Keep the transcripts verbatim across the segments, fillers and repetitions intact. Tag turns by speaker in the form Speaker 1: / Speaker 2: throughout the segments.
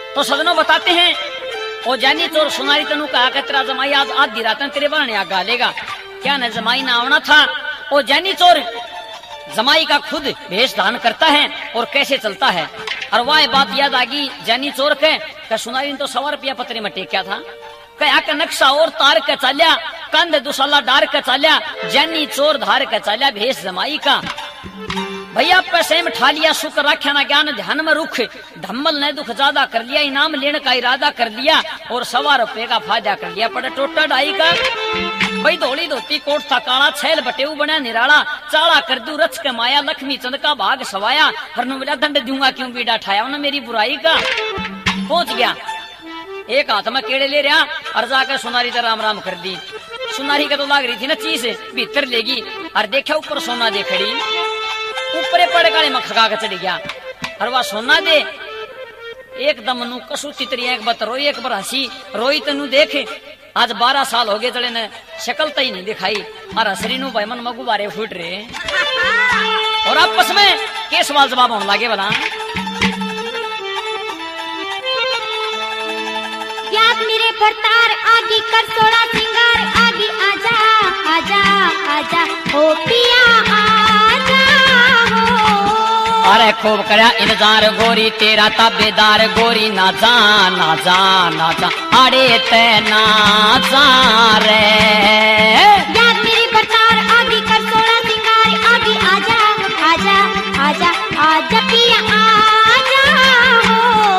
Speaker 1: तो सदनों बताते हैं ओ जानी चोर सुनारी तनु कहा कि तेरा जमाई आज आधी रात तेरे बनाने आग गालेगा। क्या न जमाई ना आना था। ओ जानी चोर जमाई का खुद भेष धारण करता है और कैसे चलता है। और वह बात याद आ गई जानी चोर के का सुनारी ने तो सवा रुपया पत्रे में टेक्या था। कया का नक्शा और तार का चाल्या कंध दुसाला डार का चाल्या जानी चोर धार का चाल्या भेष जमाई का। भैया पैसे में ठा लिया शुक्र रख्या ना ज्ञान ध्यान में रुख धम्मल ने दुख ज्यादा कर लिया इनाम लेने का इरादा कर लिया और सवा रुपये का फायदा कर लिया। पड़े टोटा ढाई का भाई धोली धोती कोट था काला छैल बटेऊ बना निराला चाला कर दू रच के माया लक्ष्मी चंद का भाग सवाया हरनु मिला दंड दूंगा क्यों बीड़ा ठाया उन्हें मेरी बुराई का। पहुंच गया एक हाथ में केड़े ले रहा और जाकर सुनारी तो राम राम कर दी। सुनारी का तो लाग रही थी ना चीज भीतर लेगी और देखा ऊपर सोना दे खड़ी ऊपरे पड़े काले में खगा के चढ़ गया और वह सोना दे एकदम नु कसू चितरी एक बार रोई एक बार हंसी रोई तनु देख आज बारह साल हो गए चले ने शक्ल तो ही नहीं दिखाई और हसरी नु भाई मन मगु बारे फूट रहे और आपस में के सवाल जवाब होने लगे बना।
Speaker 2: याद मेरे भरतार आगे कर सोड़ा सिंगार आगे आजा आजा आजा ओ पिया आजा हो।
Speaker 1: अरे खूब करया इंतजार गोरी तेरा ताबेदार गोरी ना जा ना जा ना जा अरे ते ना जा रे।
Speaker 2: याद मेरे भरतार आगे कर सोड़ा सिंगार आगे आजा आजा आजा आजा पिया आजा हो।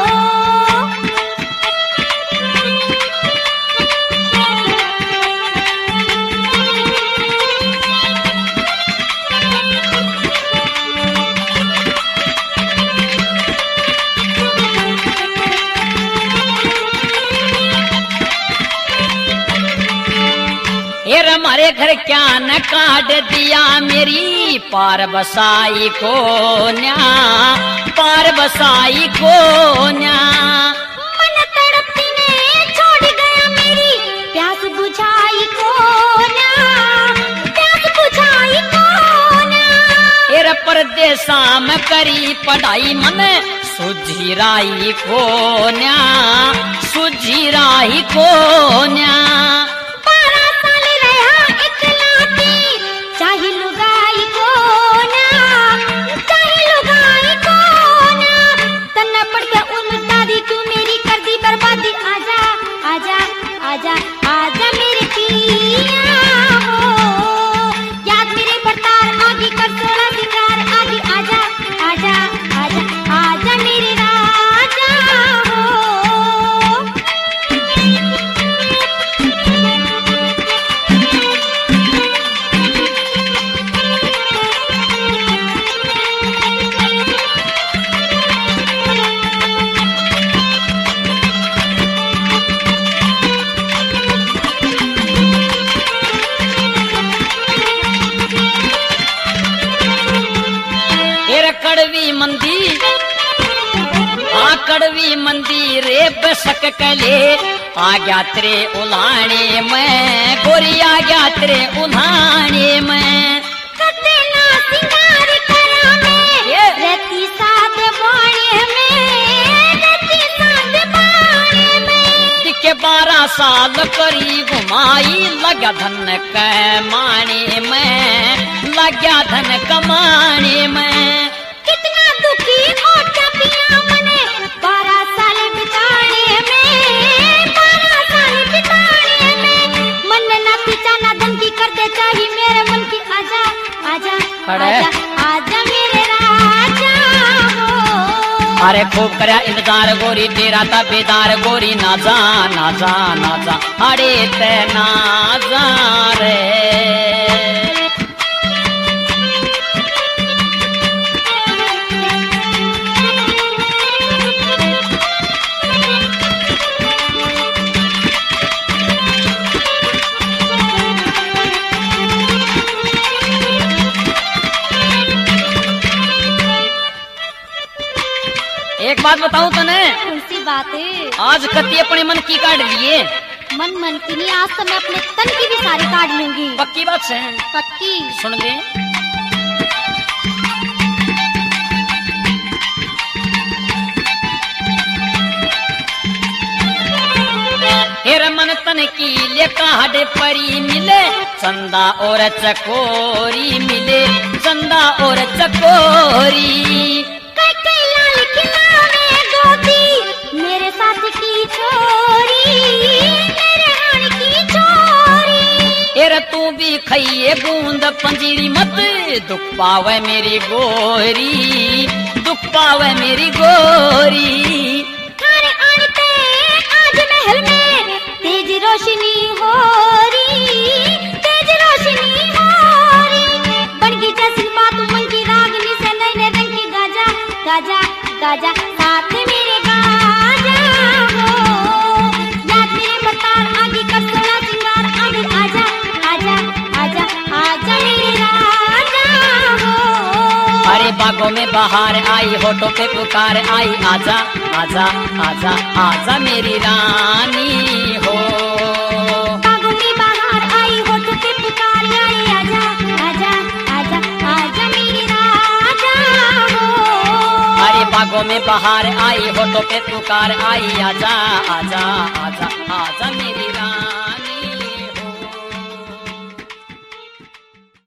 Speaker 1: हमारे घर क्या न काट दिया मेरी पार बसाई को न्या पार बसाई को न्या।
Speaker 2: मन तड़पती ने छोड़ गया मेरी प्यास बुझाई को न्या प्यास बुझाई को न्या।
Speaker 1: एरा परदेसा में करी पढ़ाई मन सुझी राई को न्या सुझी राई को न्या।
Speaker 2: चाहे लुगाई को ना चाहे लुगाई को ना तन्ना पड़ के उन दादी क्यों मेरी कर दी बर्बादी। आजा आजा आजा आजा मेरे पिया हो। याद मेरे भरतार आगे कर सोड़ा सिंगार आगे आजा आजा आजा आजा मेरे राजा हो।
Speaker 1: कड़वी मंदी आ कड़वी मंदी रे बसक कले आ गया तेरे उलाने में गोरी आ गया तेरे उलाने में।
Speaker 2: कते ना सिंगार करा में रहती साथ बाणे में रहती साथ बाणे में।
Speaker 1: दिखे बारह साल करी घुमाई लगा धन कमाने में लगा धन कमाने में।
Speaker 2: कितना दुखी ओटा पिया मने बारह साल बिताने में बारह साल बिताने में। मन ना पीछा ना धमकी कर दे चाही मेरे मन की आजा आजा आजा आजा मेरे राजा हो।
Speaker 1: अरे खूब करया इंतजार गोरी तेरा ताबेदार गोरी ना जा ना जा ना जा अरे ते ना जा रे। एक बात बताऊं तने।
Speaker 2: कौन सी बात है?
Speaker 1: आज कति अपने मन की काट लिए।
Speaker 2: मन मन की नहीं आज तो मैं अपने तन की भी सारी काट लूंगी।
Speaker 1: पक्की बात से
Speaker 2: पक्की।
Speaker 1: सुन ले मेरा मन तन की ले काढ़े परी मिले चंदा और चकोरी मिले चंदा और चकोरी
Speaker 2: कई कई लाल किला में गोदी मेरे साथ की छोरी मेरे हान की छोरी
Speaker 1: एरा तू भी खाइए बूंद पंजीरी मत दुख पावे मेरी गोरी दुख पावे मेरी गोरी
Speaker 2: थारे आने पे आज महल में तेज रोशनी हो रही तेज रोशनी हो रही बन गई जैसी बात मन की रागनी से नए नए रंग की गाजा गाजा गाजा साथ मेरे गाजा हो याद मेरे बतार आगे कर सोना सिंगार आगे आजा आजा आजा आजा मेरे राजा हो
Speaker 1: अरे बागों में बाहर आई होठों पे पुकार आई आजा आजा आजा आजा मेरी रानी हो
Speaker 2: बागों में बाहर आई होठों पे पुकार आई आजा आजा आजा आजा मेरे राजा हो
Speaker 1: अरे बागों में बाहर आई होठों पे पुकार आई आजा आजा